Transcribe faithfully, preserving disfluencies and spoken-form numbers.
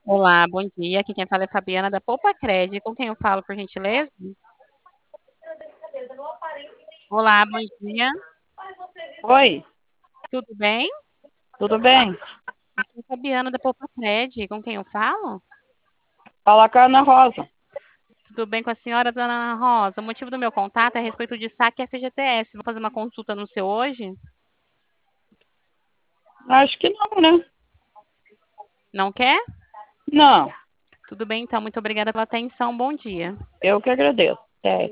Olá, bom dia. Aqui quem fala é Fabiana da Poupa Cred. Com quem eu falo, por gentileza? Olá, bom dia. Oi, Tudo bem? tudo bem? Aqui é Fabiana da Poupa Cred. Com quem eu falo? Fala com a Ana Rosa. Tudo bem com a senhora, dona Ana Rosa? O motivo do meu contato é a respeito de saque F G T S. Vou fazer uma consulta no seu hoje? Acho que não, né? Não quer? Não, Tudo bem, então. Muito obrigada pela atenção. Bom dia. eu que agradeço. É.